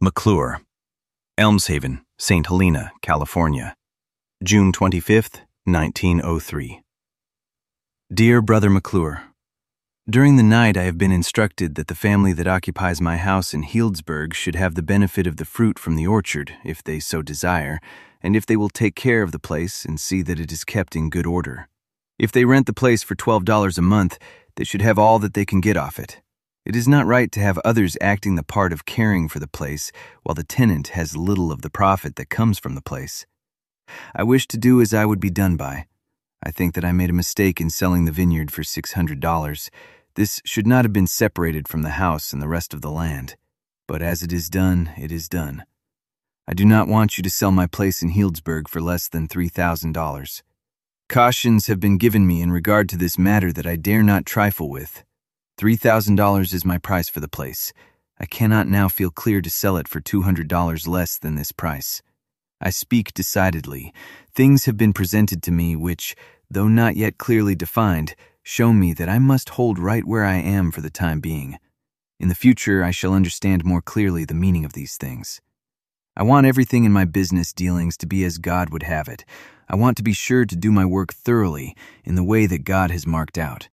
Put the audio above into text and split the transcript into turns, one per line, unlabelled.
McClure, Elmshaven, St. Helena, California, June 25th, 1903. Dear Brother McClure, during the night I have been instructed that the family that occupies my house in Healdsburg should have the benefit of the fruit from the orchard, if they so desire, and if they will take care of the place and see that it is kept in good order. If they rent the place for $12 a month, they should have all that they can get off it. It is not right to have others acting the part of caring for the place while the tenant has little of the profit that comes from the place. I wish to do as I would be done by. I think that I made a mistake in selling the vineyard for $600. This should not have been separated from the house and the rest of the land. But as it is done, it is done. I do not want you to sell my place in Healdsburg for less than $3,000. Cautions have been given me in regard to this matter that I dare not trifle with. $3,000 is my price for the place. I cannot now feel clear to sell it for $200 less than this price. I speak decidedly. Things have been presented to me which, though not yet clearly defined, show me that I must hold right where I am for the time being. In the future, I shall understand more clearly the meaning of these things. I want everything in my business dealings to be as God would have it. I want to be sure to do my work thoroughly in the way that God has marked out.